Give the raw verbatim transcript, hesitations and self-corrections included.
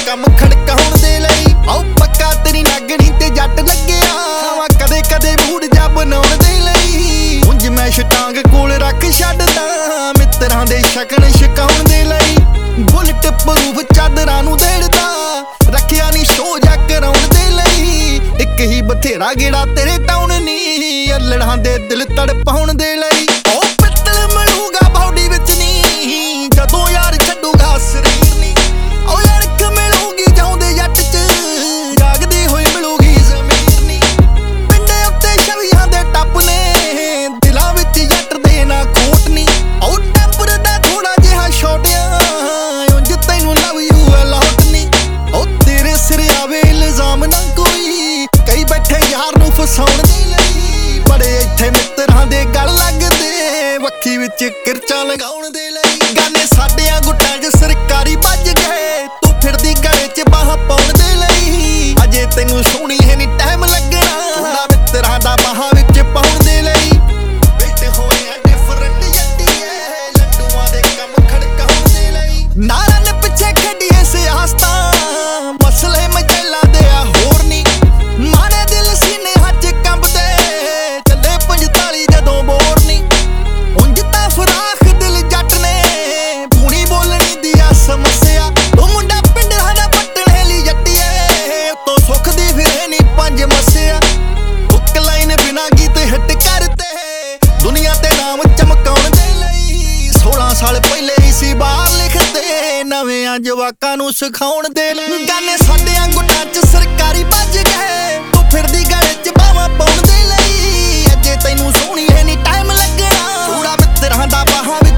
ਕੰਮ ਖੜਕਾਉਣ ਦੇ ਲਈ। ਆਓ ਪੱਕਾ ਤੇਰੀ ਨਾਗਣੀ ਤੇ ਜੱਟ ਲੱਗਿਆ ਵਾ ਕਦੇ ਕਦੇ ਮੂਡ ਜਾ ਬਣਾਉਣ ਦੇ ਲਈ। ਉਂਝ ਮੈਂ ਛਟਾਂਗ ਕੋਲ ਰੱਖ ਛੱਡਦਾ ਮਿੱਤਰਾਂ ਦੇ ਸ਼ਕਨ ਛਕਾਉਣ ਦੇ ਲਈ। ਬੁਲਟ ਪ੍ਰੂਫ ਚਾਦਰਾਂ ਨੂੰ ਦੇੜਦਾ ਰੱਖਿਆ ਨੀ ਸ਼ੋ ਜਾ ਕਰਾਉਣ ਦੇ ਲਈ। ਇੱਕ ਹੀ ਬਥੇਰਾ ਗੇੜਾ ਤੇਰੇ ਟਾਉਣ ਨੀ ਅਲੜਾਂ ਦੇ ਦਿਲ ਤੜਪਾਉਣ ਦੇ ਲਈ। ਉਹ ਪਿੱਤਲ ਮਿਲੂਗਾ ਬਾਡੀ ਵਿੱਚ ਨੀ ਜਦੋਂ ਯਾਰ ਛੱਡੂਗਾ ਸਰੀਰ ਨੀ। ਉਹ ਯਾਰ ਕ ਮਿਲੂਗੀ ਜਾਉਂਦੇ ਜੱਟ ਚ ਜਾਗਦੀ ਹੋਈ ਮਿਲੂਗੀ ਜ਼ਮੀਰ ਨੀ। ਪਿੰਡੇ ਉੱਤੇ ਛਵੀਆਂ ਦੇ ਟੱਪ ਨੇ ਦਿਲਾਂ ਵਿੱਚ ਜੱਟ ਦੇ ਨਾ ਖੋਟ ਨੀ। ਉਹ ਟੈਂਪਰ ਦਾ ਥੋੜਾ ਜਿਹਾ ਛੋਟਿਆ ਉਂਝ ਤੈਨੂੰ ਲਵ ਯੂ ਅਲਾਟ ਨੀ। ਉਹ ਤੇਰੇ ਸਿਰ ਆਵੇ ਇਲਜ਼ਾਮ ਨਾ ਕੋਈ ਕਈ ਬੈਠੇ ਯਾਰ ਨੂੰ ਫਸਾਉਣ ਦੇ ਲਈ। ਬੜੇ ਇੱਥੇ ਮਿੱਤਰਾਂ ਦੇ ਗਲ ਲੱਗਦੇ ਵੱਖੀ ਵਿੱਚ ਕਿਰਚਾਂ ਲਗਾਉਣ ਦੇ ਲਈ। ਗਾਨੇ ਸਾਡਿਆਂ ਗੁੱਟਾਂ 'ਚ ਸਰਕਾਰੀ ਵੱਜ ਗਏ ਤੂੰ ਫਿਰਦੀ ਗਲੇ 'ਚ ਬਾਹਾਂ ਪਾਉਣ ਦੇ ਲਈ। ਅਜੇ ਤੈਨੂੰ ਸੋਹਣੀ ਹੈ ਨੀ ਟਾਈਮ ਲੱਗਣਾ ਥੋੜਾ ਮਿੱਤਰਾਂ ਦਾ ਬਾਹਾਂ ਵਿੱਚ ਪਾਉਣ ਦੇ ਲਈ। ਬੈਠੇ ਹੋਏ ਆ ਡਿਫਰੈਂਟ ਜੱਟੀਏ ਲੱਡੂਆਂ ਦੇ ਕੰਮ ਖੜਕਾਉਣ ਦੇ ਲਈ। ਨਾਰਾਂ ਪਿੱਛੇ ਖੇਡੀਏ ਸਿਆਸਤਾਂ ਮਸਲੇ ਮਚੇਲਾ ਦੇ ਆ ਹੋਰ ਨੀ। ਮਾਰੇ ਦਿਲ ਸੀਨੇ ਹੱਥ ਕੰਬਦੇ ਚੱਲੇ ਪੰਤਾਲੀ ਜਦੋਂ ਬੋਰ ਨੀ। ਉਂਝ ਤਾਂ ਫਰਾਖ ਦਿਲ ਜੱਟ ਨੇ ਪੂਣੀ ਬੋਲਣੀ ਦੀ ਆ ਸਮੱਸਿਆ। ਉਹ ਮੁੰਡਾ ਪਿੰਡਾਂ ਦਾ ਪੱਟਣੇ ਲਈ ਜੱਟੀਏ ਉਤੋਂ ਸੁੱਖ ਦੀ ਫਿਰੇ ਨੀ ਪੰਜ ਮੱਸਿਆ। ਹੁੱਕ ਲਾਈਨ ਬਿਨਾ ਗੀਤ ਹਿੱਟ ਕਰਤੇ ਦੁਨੀਆ ਤੇ ਨਾਮ ਚਮਕਾਉਣ ਦੇ ਲਈ। ਸੋਲਾਂ ਸਾਲ ਪਹਿਲੇ ਹੀ ਸੀ ਬਾਹਰ ਲਿਖਦੇ ਨਵਿਆਂ ਜਵਾਕਾਂ ਨੂੰ ਸਿਖਾਉਣ ਦੇ ਲਈ। ਗਾਨੇ ਸਾਡਿਆਂ ਗੁੱਟਾਂ 'ਚ ਸਰਕਾਰੀ ਵੱਜ ਗਏ ਤੂੰ ਫਿਰਦੀ ਗਲੇ 'ਚ ਬਾਹਾਂ ਪਾਉਣ ਦੇ ਲਈ। ਅਜੇ ਤੈਨੂੰ ਸੋਹਣੀ ਹੈ ਨੀ ਟਾਈਮ ਲੱਗਣਾ ਥੋੜਾ ਮਿੱਤਰਾਂ ਦਾ ਬਾਹਾਂ